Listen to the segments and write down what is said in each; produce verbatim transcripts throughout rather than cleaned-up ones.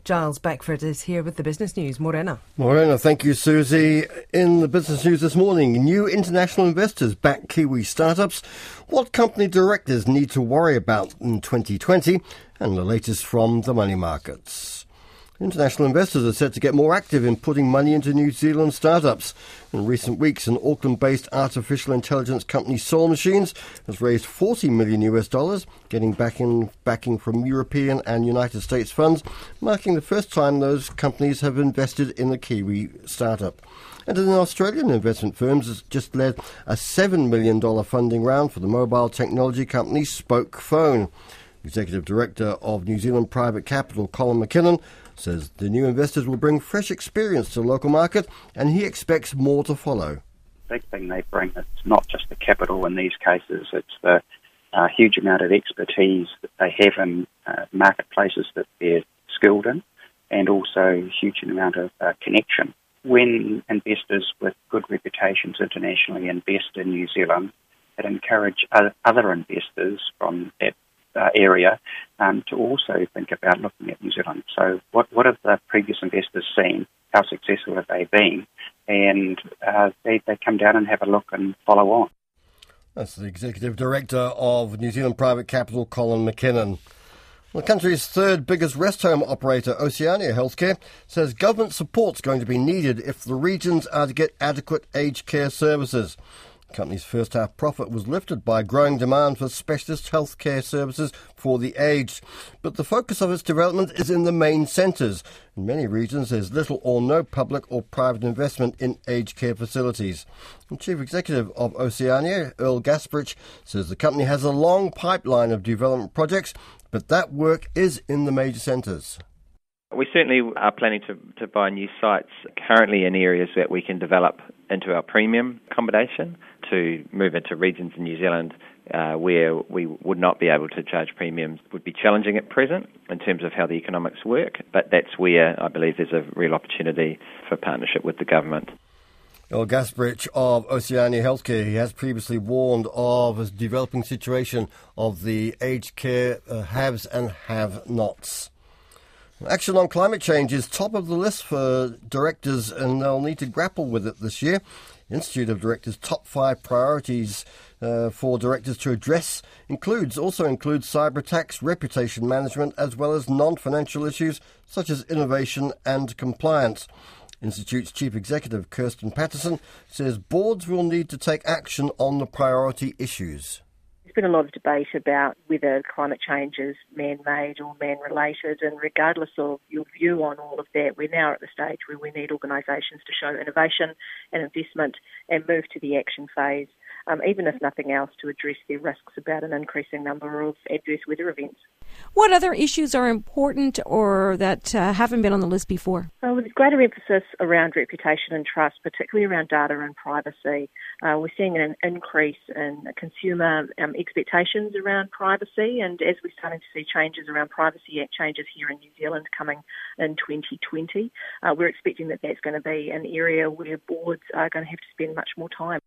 Giles Beckford is here with the business news. Morena. Morena, thank you, Susie. In the business news this morning, new international investors back Kiwi startups, what company directors need to worry about in twenty twenty, and the latest from the money markets. International investors are set to get more active in putting money into New Zealand startups. In recent weeks, an Auckland-based artificial intelligence company, Soul Machines, has raised forty million US dollars, getting backing, backing from European and United States funds, marking the first time those companies have invested in a Kiwi startup. And an Australian investment firm has just led a seven million dollars funding round for the mobile technology company Spoke Phone. Executive Director of New Zealand Private Capital, Colin McKinnon, says the new investors will bring fresh experience to the local market, and he expects more to follow. The big thing they bring is not just the capital in these cases, it's the uh, huge amount of expertise that they have in uh, marketplaces that they're skilled in, and also a huge amount of uh, connection. When investors with good reputations internationally invest in New Zealand, it encourages other investors from that Uh, area um, to also think about looking at New Zealand. So what, what have the previous investors seen? How successful have they been? And uh, they, they come down and have a look and follow on. That's the Executive Director of New Zealand Private Capital, Colin McKinnon. The country's third biggest rest home operator, Oceania Healthcare, says government support's going to be needed if the regions are to get adequate aged care services. The company's first half profit was lifted by growing demand for specialist healthcare services for the aged. But the focus of its development is in the main centres. In many regions, there's little or no public or private investment in aged care facilities. The Chief Executive of Oceania, Earl Gasparich, says the company has a long pipeline of development projects, but that work is in the major centres. We certainly are planning to, to buy new sites currently in areas that we can develop into our premium accommodation, to move into regions in New Zealand uh, where we would not be able to charge premiums would be challenging at present in terms of how the economics work, but that's where I believe there's a real opportunity for partnership with the government. Earl Gasparich of Oceania Healthcare, he has previously warned of a developing situation of the aged care uh, haves and have-nots. Action on climate change is top of the list for directors, and they'll need to grapple with it this year. Institute of Directors' top five priorities uh, for directors to address includes also includes cyber attacks, reputation management, as well as non-financial issues such as innovation and compliance. Institute's Chief Executive, Kirsten Patterson, says boards will need to take action on the priority issues. There's been a lot of debate about whether climate change is man-made or man-related, and regardless of your view on all of that, we're now at the stage where we need organisations to show innovation and investment and move to the action phase, um, even if nothing else, to address their risks about an increasing number of adverse weather events. What other issues are important or that uh, haven't been on the list before? Well, there's greater emphasis around reputation and trust, particularly around data and privacy. Uh, we're seeing an increase in consumer um, expectations around privacy, and as we're starting to see changes around Privacy Act changes here in New Zealand coming in twenty twenty, uh, we're expecting that that's going to be an area where boards are going to have to spend much more time.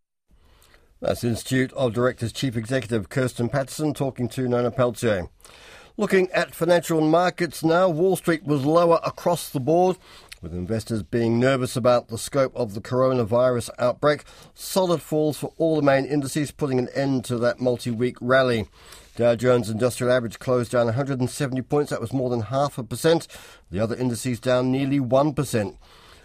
That's Institute of Directors Chief Executive Kirsten Patterson talking to Nona Peltier. Looking at financial markets now, Wall Street was lower across the board, with investors being nervous about the scope of the coronavirus outbreak. Solid falls for all the main indices, putting an end to that multi-week rally. Dow Jones Industrial Average closed down one hundred seventy points. That was more than half a percent. The other indices down nearly one percent.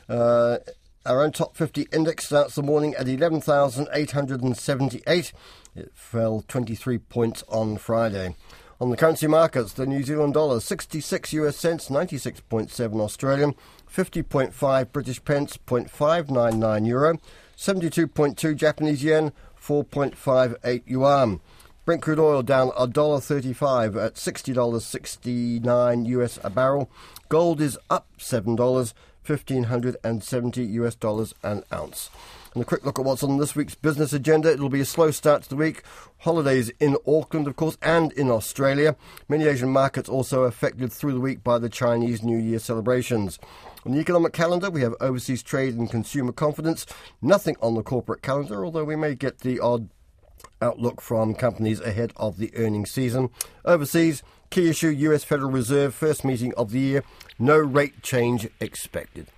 Uh, our own top fifty index starts the morning at eleven thousand eight hundred seventy-eight. It fell twenty-three points on Friday. On the currency markets, the New Zealand dollar, sixty-six US cents, ninety-six point seven Australian, fifty point five British pence, zero point five nine nine euro, seventy-two point two Japanese yen, four point five eight yuan. Brent crude oil down one dollar thirty-five at sixty dollars sixty-nine US a barrel. Gold is up seven dollars, fifteen seventy US dollars an ounce. And a quick look at what's on this week's business agenda. It'll be a slow start to the week. Holidays in Auckland, of course, and in Australia. Many Asian markets also affected through the week by the Chinese New Year celebrations. On the economic calendar, we have overseas trade and consumer confidence. Nothing on the corporate calendar, although we may get the odd outlook from companies ahead of the earnings season. Overseas, key issue U S Federal Reserve, first meeting of the year, no rate change expected.